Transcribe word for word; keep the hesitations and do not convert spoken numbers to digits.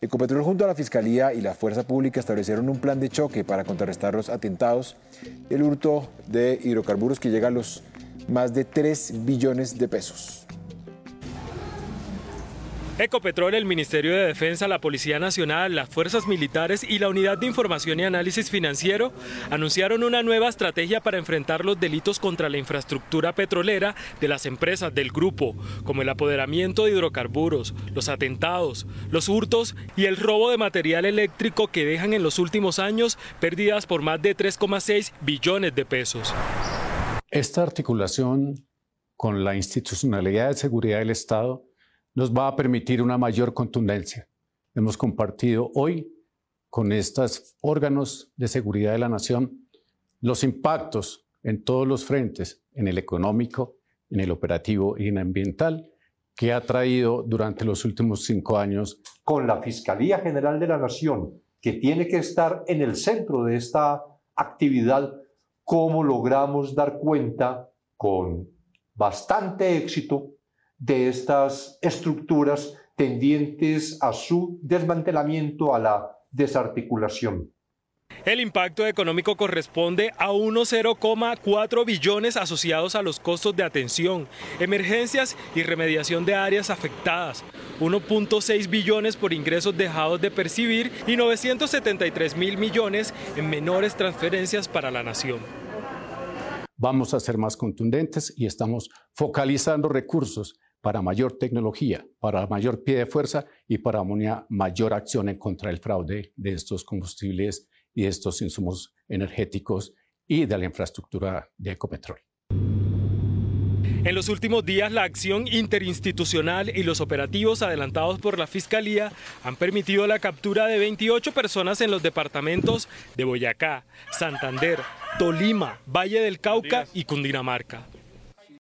Ecopetrol junto a la Fiscalía y la Fuerza Pública establecieron un plan de choque para contrarrestar los atentados y el hurto de hidrocarburos que llega a los más de tres billones de pesos. Ecopetrol, el Ministerio de Defensa, la Policía Nacional, las Fuerzas Militares y la Unidad de Información y Análisis Financiero anunciaron una nueva estrategia para enfrentar los delitos contra la infraestructura petrolera de las empresas del grupo, como el apoderamiento de hidrocarburos, los atentados, los hurtos y el robo de material eléctrico que dejan en los últimos años pérdidas por más de tres coma seis billones de pesos. Esta articulación con la institucionalidad de seguridad del Estado nos va a permitir una mayor contundencia. Hemos compartido hoy con estos órganos de seguridad de la nación los impactos en todos los frentes, en el económico, en el operativo y en el ambiental, que ha traído durante los últimos cinco años. Con la Fiscalía General de la Nación, que tiene que estar en el centro de esta actividad, cómo logramos dar cuenta con bastante éxito de estas estructuras tendientes a su desmantelamiento, a la desarticulación. El impacto económico corresponde a unos cero coma cuatro billones asociados a los costos de atención, emergencias y remediación de áreas afectadas, uno punto seis billones por ingresos dejados de percibir y novecientos setenta y tres mil millones en menores transferencias para la nación. Vamos a ser más contundentes y estamos focalizando recursos para mayor tecnología, para mayor pie de fuerza y para una mayor acción en contra del fraude de estos combustibles y de estos insumos energéticos y de la infraestructura de Ecopetrol. En los últimos días, la acción interinstitucional y los operativos adelantados por la Fiscalía han permitido la captura de veintiocho personas en los departamentos de Boyacá, Santander, Tolima, Valle del Cauca y Cundinamarca.